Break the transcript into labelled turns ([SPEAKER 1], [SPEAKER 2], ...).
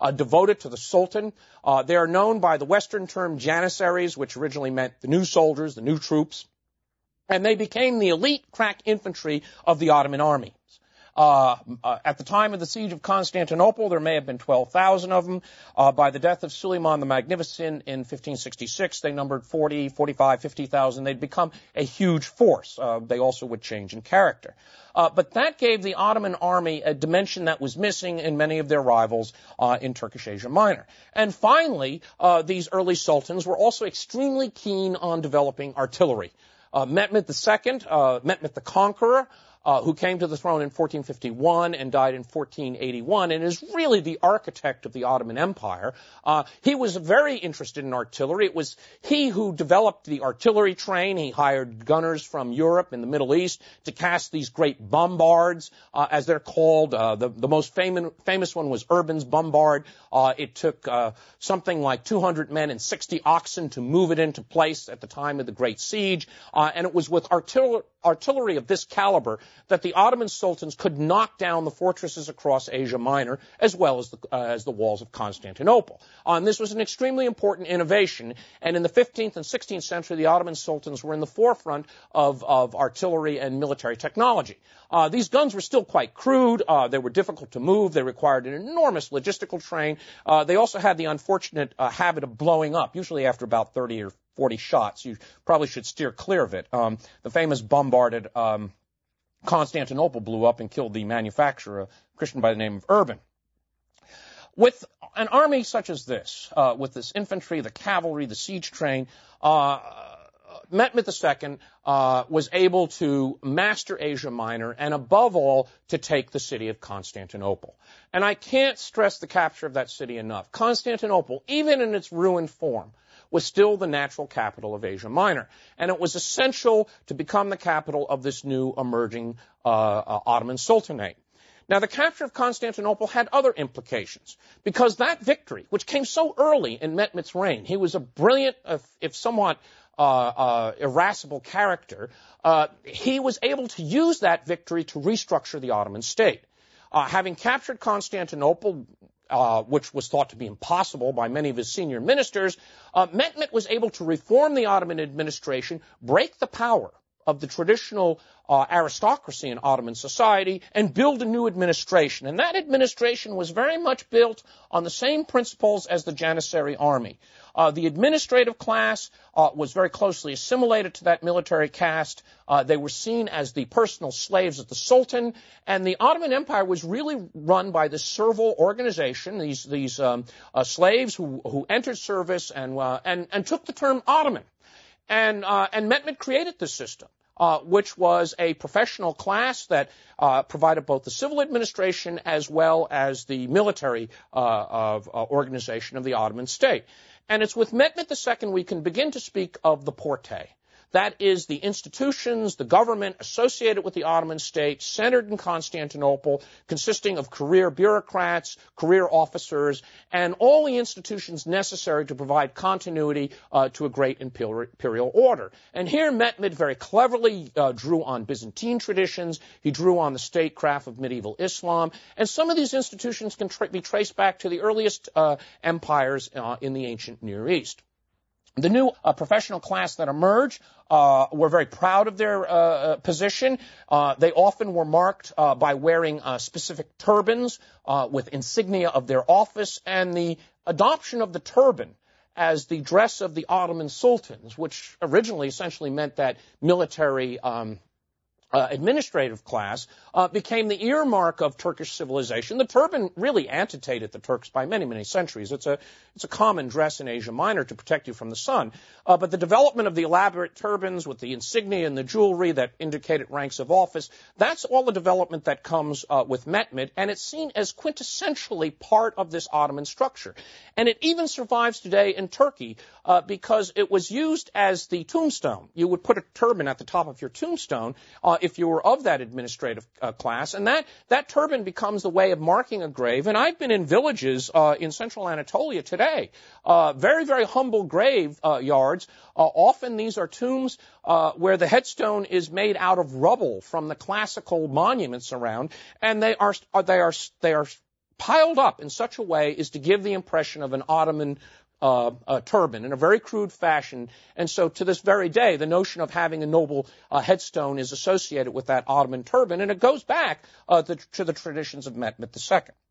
[SPEAKER 1] devoted to the Sultan. They are known by the Western term Janissaries, which originally meant the new soldiers, the new troops. And they became the elite crack infantry of the Ottoman army. At the time of the siege of Constantinople, there may have been 12,000 of them. By the death of Suleiman the Magnificent in 1566, they numbered 40, 45, 50,000. They'd become a huge force. They also would change in character. But that gave the Ottoman army a dimension that was missing in many of their rivals in Turkish Asia Minor. And finally, these early sultans were also extremely keen on developing artillery. Mehmed II, Mehmed the Conqueror, who came to the throne in 1451 and died in 1481 and is really the architect of the Ottoman Empire. He was very interested in artillery. It was he who developed the artillery train. He hired gunners from Europe and the Middle East to cast these great bombards, as they're called. The most famous one was Urban's bombard. It took something like 200 men and 60 oxen to move it into place at the time of the Great Siege. And it was with artillery of this caliber that the Ottoman sultans could knock down the fortresses across Asia Minor as well as the walls of Constantinople. And this was an extremely important innovation. And in the 15th and 16th century, the Ottoman sultans were in the forefront of artillery and military technology. These guns were still quite crude. They were difficult to move. They required an enormous logistical train. They also had the unfortunate habit of blowing up, usually after about 30 or 40 shots. You probably should steer clear of it. The famous bombarded Constantinople blew up and killed the manufacturer, a Christian by the name of Urban. With an army such as this, with this infantry, the cavalry, the siege train, Mehmed II was able to master Asia Minor and, above all, to take the city of Constantinople. And I can't stress the capture of that city enough. Constantinople, even in its ruined form, was still the natural capital of Asia Minor. And it was essential to become the capital of this new emerging Ottoman Sultanate. Now, the capture of Constantinople had other implications, because that victory, which came so early in Mehmed's reign, he was a brilliant, if somewhat irascible character, he was able to use that victory to restructure the Ottoman state. Having captured Constantinople, which was thought to be impossible by many of his senior ministers, Mehmed was able to reform the Ottoman administration, break the power of the traditional aristocracy in Ottoman society, and build a new administration. And that administration was very much built on the same principles as the Janissary army. The administrative class was very closely assimilated to that military caste. They were seen as the personal slaves of the Sultan, and the Ottoman Empire was really run by this servile organization, these slaves who entered service and took the term Ottoman. And Mehmed created this system, which was a professional class that provided both the civil administration as well as the military organization of the Ottoman state. And it's with Mehmed II we can begin to speak of the Porte. That is the institutions, the government associated with the Ottoman state, centered in Constantinople, consisting of career bureaucrats, career officers, and all the institutions necessary to provide continuity to a great imperial order. And here Mehmed very cleverly drew on Byzantine traditions. He drew on the statecraft of medieval Islam. And some of these institutions can be traced back to the earliest empires in the ancient Near East. The new professional class that emerged were very proud of their position. They often were marked by wearing specific turbans with insignia of their office, and the adoption of the turban as the dress of the Ottoman sultans, which originally essentially meant that military administrative class, became the earmark of Turkish civilization. The turban really antedated the Turks by many, many centuries. It's a common dress in Asia Minor to protect you from the sun. But the development of the elaborate turbans with the insignia and the jewelry that indicated ranks of office, that's all the development that comes with Mehmed, and it's seen as quintessentially part of this Ottoman structure. And it even survives today in Turkey because it was used as the tombstone. You would put a turban at the top of your tombstone if you were of that administrative class, and that turban becomes the way of marking a grave. And I've been in villages in central Anatolia today, very, very humble grave yards. Often these are tombs where the headstone is made out of rubble from the classical monuments around, and they are piled up in such a way as to give the impression of an Ottoman turban in a very crude fashion. And so to this very day, the notion of having a noble headstone is associated with that Ottoman turban, and it goes back to the traditions of Mehmet II.